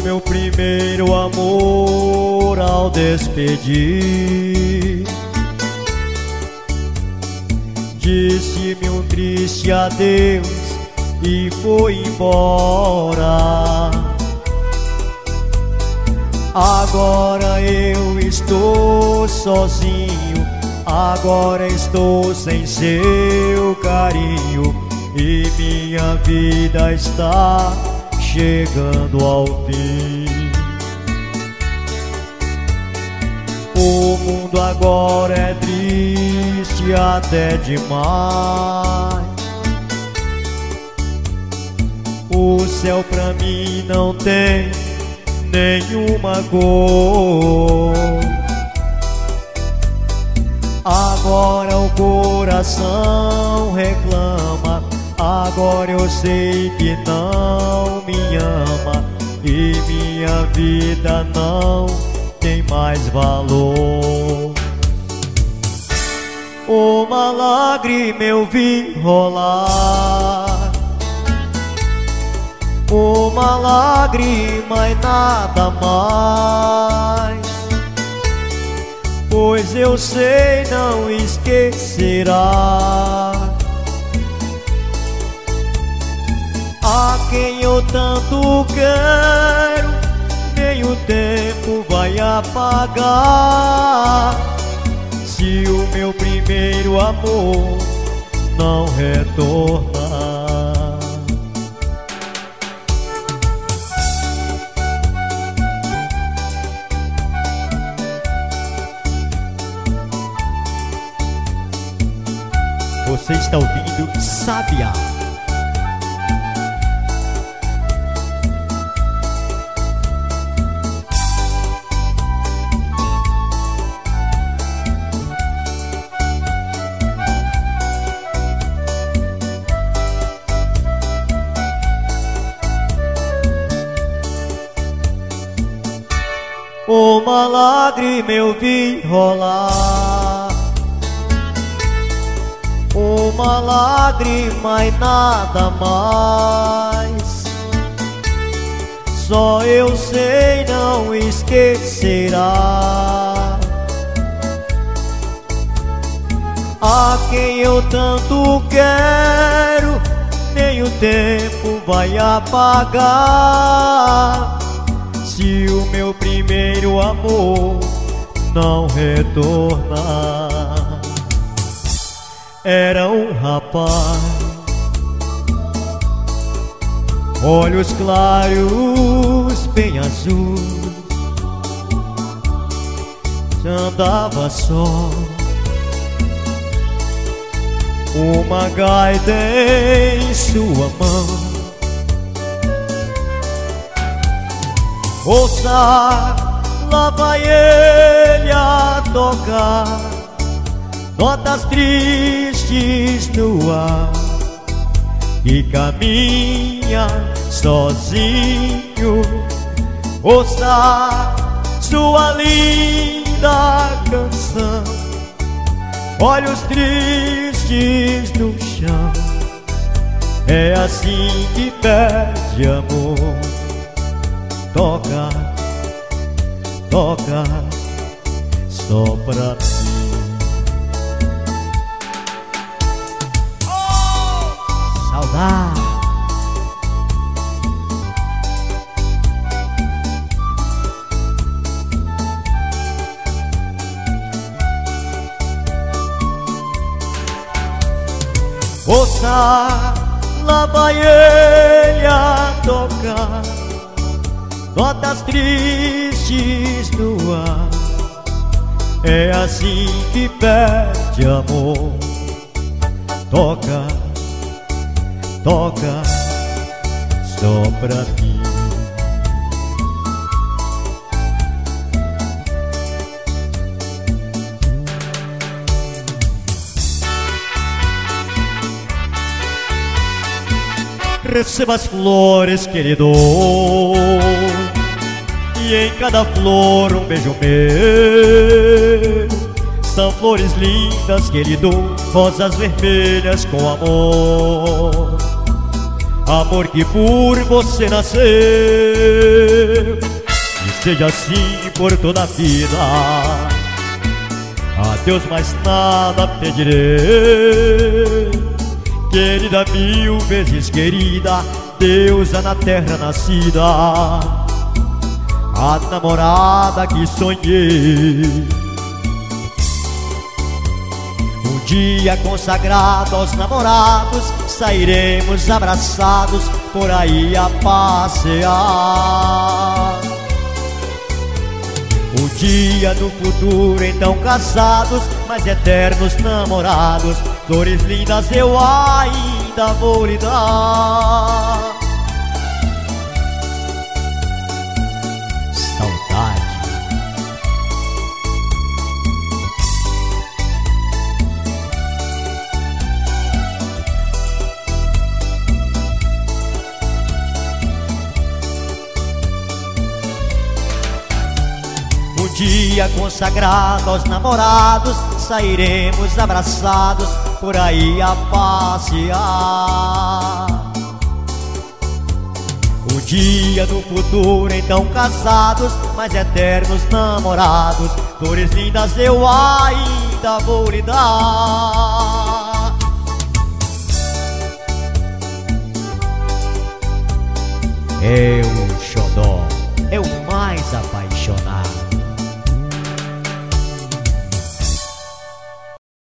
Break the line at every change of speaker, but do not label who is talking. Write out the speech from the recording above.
meu primeiro amor ao despedir, disse-me um triste adeus e foi embora. Agora eu estou sozinho, agora estou sem seu carinho e minha vida está chegando ao fim. O mundo agora é triste até demais. O céu pra mim não tem nenhuma cor. Agora o coração reclama, agora eu sei que não me ama e minha vida não tem mais valor. Uma lágrima eu vi rolar, uma lágrima e nada mais, pois eu sei não esquecerá a quem eu tanto quero, nem o tempo vai apagar. Se o meu primeiro amor não retornar. Você está ouvindo Sábia. Uma lágrima eu vi rolar, uma lágrima e nada mais, só eu sei não esquecerá a quem eu tanto quero, nem o tempo vai apagar. Se o meu primeiro amor não retornar. Era um rapaz, olhos claros, bem azuis, andava só, uma gaita em sua mão. Ouça, lá vai ele a tocar notas tristes no ar e caminha sozinho. Ouça sua linda canção, olhos tristes no chão. É assim que pede amor. Toca, toca, só pra mim. Oh! Saudade. Ouça, lá vai ele a tocar notas tristes no ar. É assim que pede amor. Toca, toca, só pra mim. Receba as flores que ele dou, e em cada flor um beijo meu. São flores lindas que ele dou, rosas vermelhas com amor. Amor que por você nasceu. seja assim por toda a vida. A Deus mais nada pedirei. Querida, mil vezes querida, deusa na terra nascida, a namorada que sonhei. Um dia consagrado aos namorados, sairemos abraçados por aí a passear. O dia do futuro, então casados, mas eternos namorados, flores lindas eu ainda vou lhe dar. Saudade. Um dia consagrado aos namorados, sairemos abraçados por aí a passear. O dia do futuro, então casados, mas eternos namorados, flores lindas eu ainda vou lhe dar. É o xodó, é o mais apaixonado.